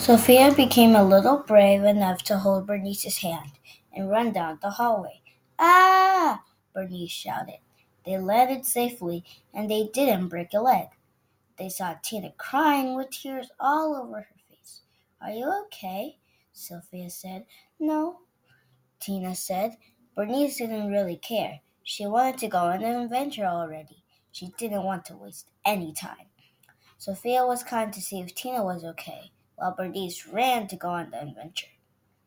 Sophia became a little brave enough to hold Bernice's hand and run down the hallway. Ah! Bernice shouted. They landed safely, and they didn't break a leg. They saw Tina crying with tears all over her face. Are you okay? Sophia said. No, Tina said. Bernice didn't really care. She wanted to go on an adventure already. She didn't want to waste any time. Sophia was kind to see if Tina was okay, while Bernice ran to go on the adventure.